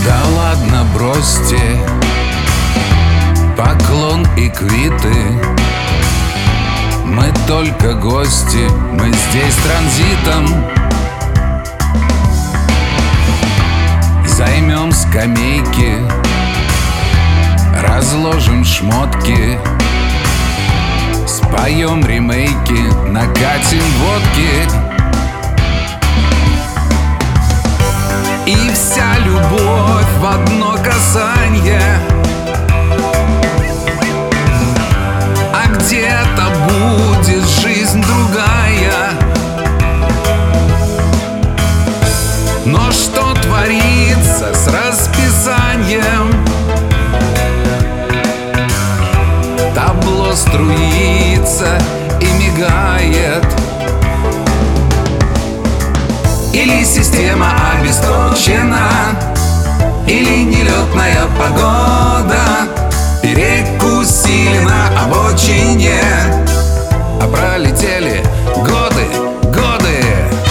Да ладно, бросьте поклон и квиты. Мы только гости, мы здесь транзитом. Займем скамейки, разложим шмотки, споем ремейки, накатим водки. И вся любовь в одно касанье, а где-то будет жизнь другая. Но что творится с расписанием? Табло струится и мигает. Или система обесточена, или нелетная погода перекусили на обочине, а пролетели годы, годы.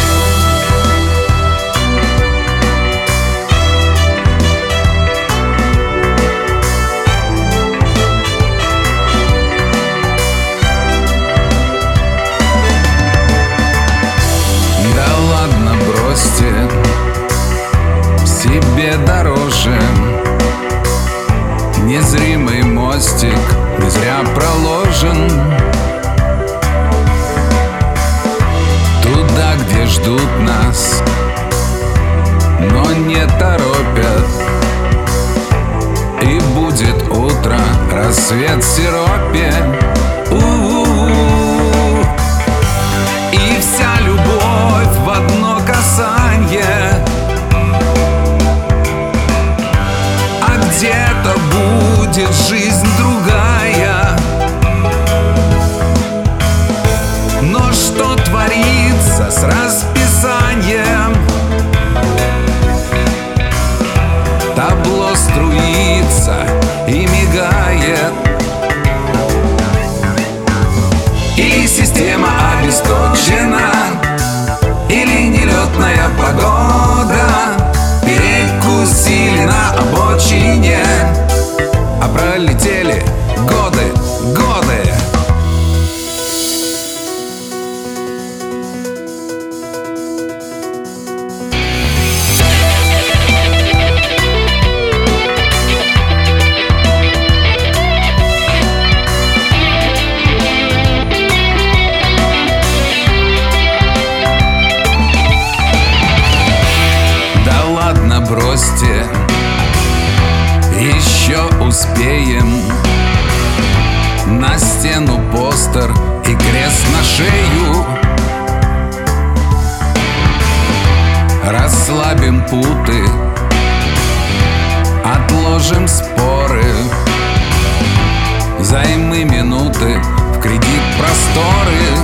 Себе дороже незримый мостик не зря проложен туда, где ждут нас, но не торопят. И будет утро, рассвет в сиропе. И вся любовь в одно касанье, где-то будет жизнь другая. Но что творится с расписанием? Табло струится и мигает. Или система обесточена, или нелетная погода перекусили на обочине, а пролетели годы, годы. Да ладно, бросьте, еще успеем. На стену постер и крест на шею. Расслабим путы, отложим споры, займы минуты в кредит просторы.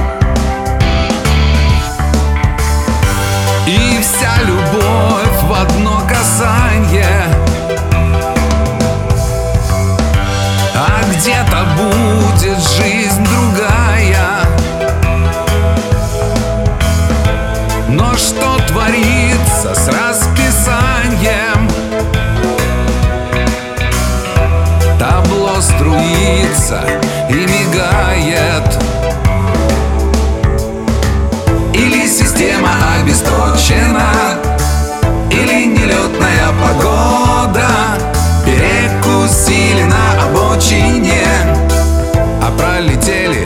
И вся любовь в одно касанье, а где-то будет жизнь другая. Но что творится с расписанием? Табло струится и мигает. Или система обесточена, или нелетная погода перекусили на обочине, а пролетели